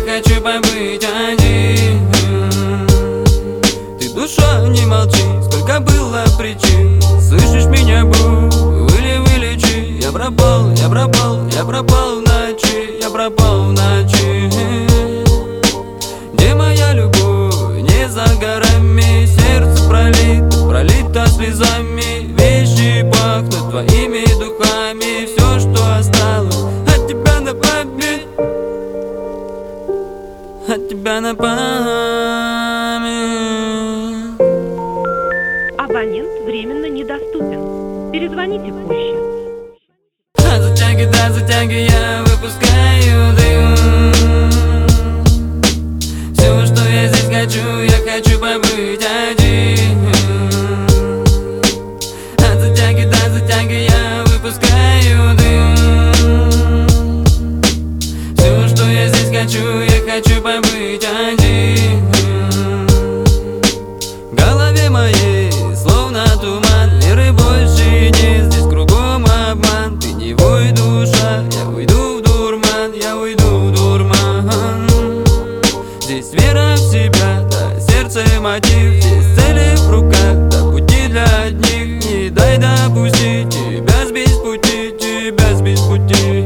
хочу побыть один. Ты, душа, не молчи, сколько было причин. Слышишь меня, бу, вылечи. Я пропал в ночи, я пропал в ночи. Где моя любовь, не за горами. Сердце пролито слезами. Вещи пахнут твоими духами. Все, что осталось от тебя на память, от тебя на память. Абонент временно недоступен. Перезвоните позже. От затяги я выпускаю дым. Все, что я здесь хочу, я хочу побыть один. От затяги я выпускаю дым. Все, что я здесь хочу, я хочу побыть один. В голове моей словно туман, веры больше нет, здесь кругом обман. Ты не вой, душа, я уйду в дурман, я уйду в дурман. Здесь вера в себя, да, сердце мотив, здесь цели в руках, да, пути для одних. Не дай допустить тебя сбить с пути, тебя сбить с пути.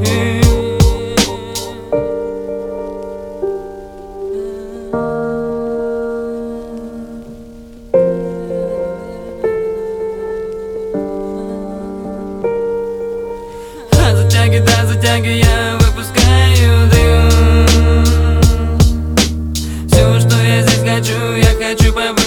От затяги я выпускаю дым. Все, что я здесь хочу, я хочу побыть